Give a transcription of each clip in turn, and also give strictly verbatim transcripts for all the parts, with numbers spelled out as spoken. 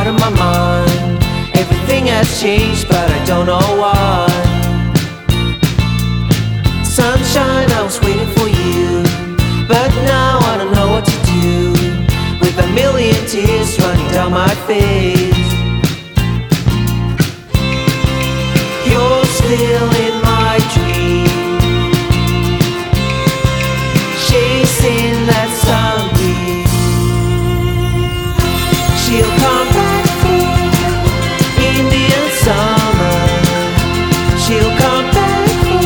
of my mind. Everything has changed, but I don't know why. Sunshine, I was waiting for you, but now I don't know what to do. With a million tears running down my face, you're still in my dream, chasing that sunbeam. She'll come back for Indian summer. She'll come back for.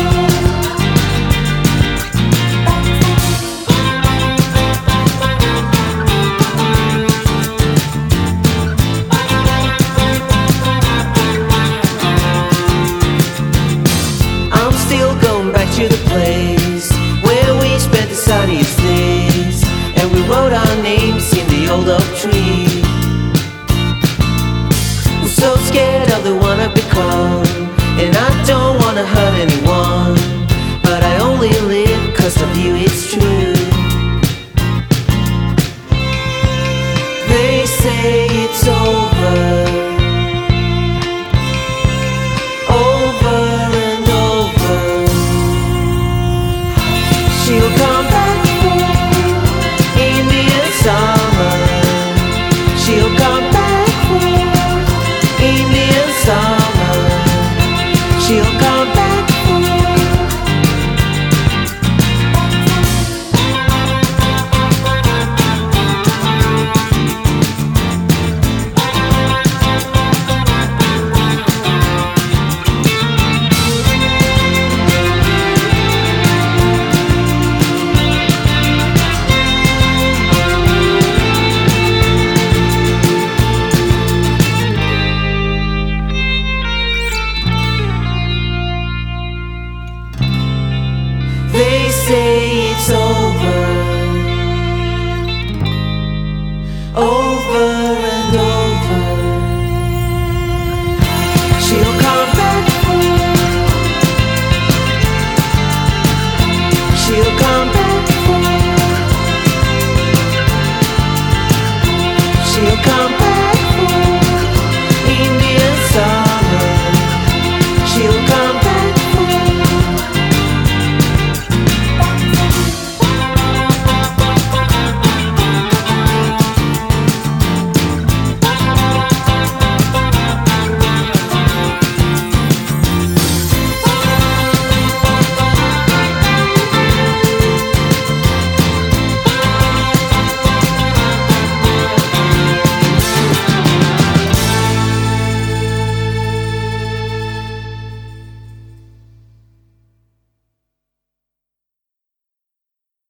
I'm still going back to the place where we spent the sunniest days, and we wrote our names in the old oak tree. We're so scared of the one I've become, and I don't wanna hurt anyone, but I only live 'cause of you.